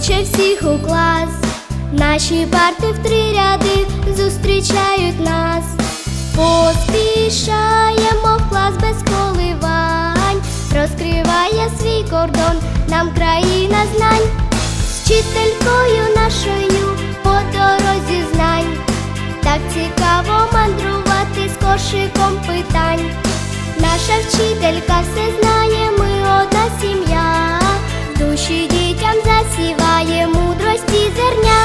кличе всіх у клас, наші парти в 3 ряди зустрічають нас. Поспішаємо в клас без коливань, розкриває свій кордон нам країна знань. З вчителькою нашою по дорозі знань, так цікаво мандрувати з кошиком питань. Наша вчителька все знає, ми одна сім'я, в душі дітям засіває мудрості зерня.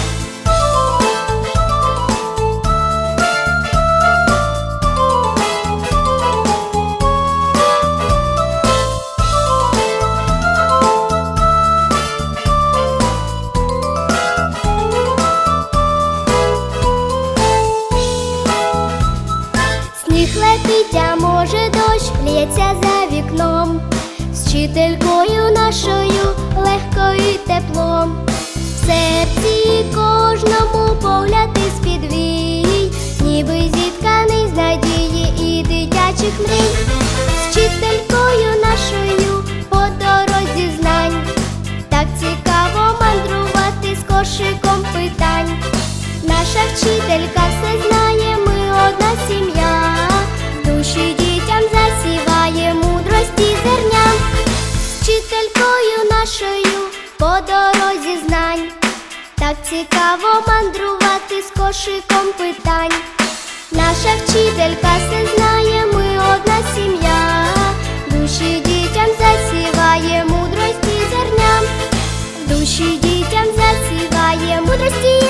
Сніг летить, а може дощ лється за вікном, з вчителькою нашою легко і теплом. В серці кожному погляд із-під вій, ніби зітканий з надії і дитячих мрій. З вчителькою нашою по дорозі знань, так цікаво мандрувати з кошиком питань. Наша вчителька все знає, ми одна сім'я, в душі дітям засіває мудрості зерня. З вчителькою нашою по дорозі знань, так цікаво мандрувати з кошиком питань. Наша вчителька все знає, ми одна сім'я, в душі дітям засіває мудрості зерня, в душі дітям засіває мудрості.